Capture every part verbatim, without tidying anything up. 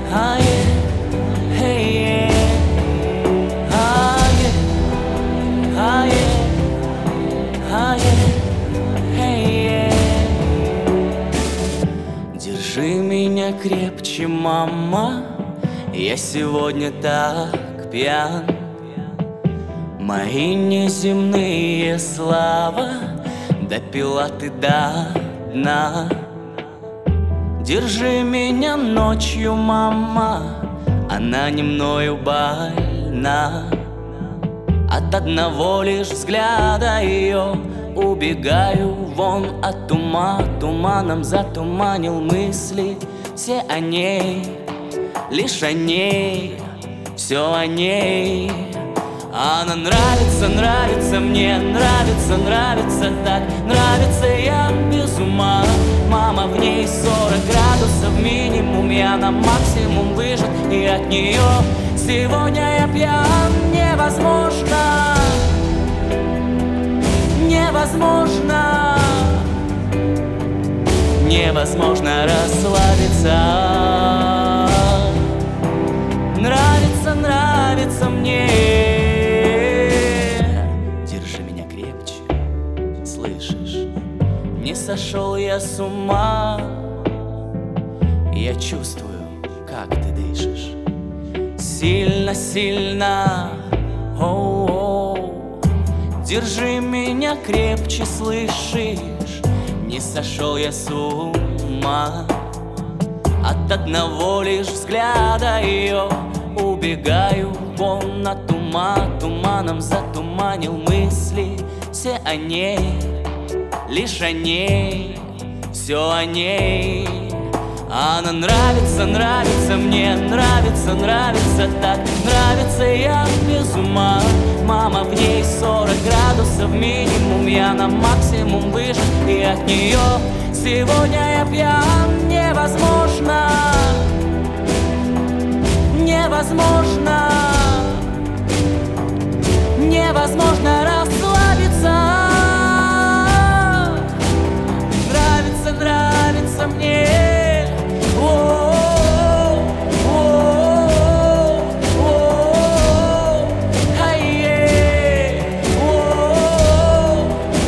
ah yeah, hey yeah, ah yeah, ah yeah, ah yeah, hey yeah. Держи меня крепче, мама, я сегодня так пьян. Мои неземные слова допила ты до дна. Держи меня ночью, мама, она не мною больна. От одного лишь взгляда ее убегаю вон от ума. Туманом затуманил мысли все о ней, лишь о ней, все о ней. Она нравится, нравится мне, нравится, нравится так, нравится я без ума. Мама, в ней сорок градусов минимум, я на максимум выжат, и от нее сегодня я пьян. Невозможно, невозможно, невозможно расслабиться. Нравится, нравится мне. Не сошел я с ума, я чувствую, как ты дышишь. Сильно, сильно, оу-оу. Держи меня крепче, слышишь? Не сошел я с ума. От одного лишь взгляда ее убегаю вон от ума. Туманом затуманил мысли все о ней, лишь о ней, все о ней. Она нравится, нравится мне, нравится, нравится так, нравится я без ума. Мама, в ней сорок градусов минимум, я на максимум выжат, и от нее сегодня я пьян. Невозможно, невозможно, невозможно расслабиться. Нравится мне. О-о-о, о-о-о, о-о-о, ай-е. О-о-о,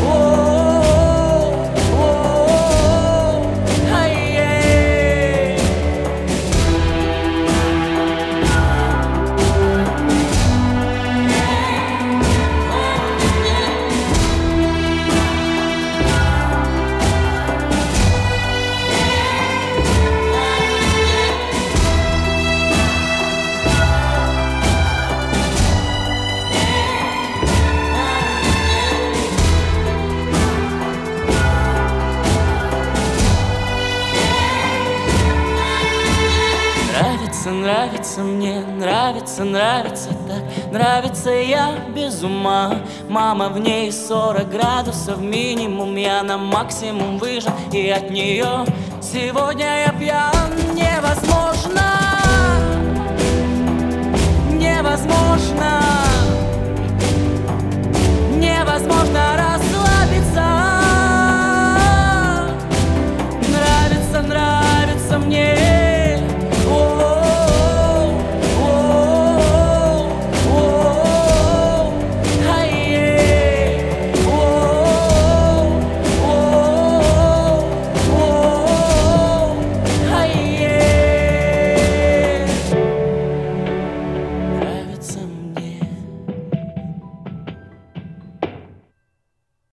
о-о-о, ай-е. Нравится мне, нравится, нравится так, нравится я без ума. Мама, в ней сорок градусов минимум, я на максимум выжат, и от нее сегодня я пьян. Невозможно, невозможно.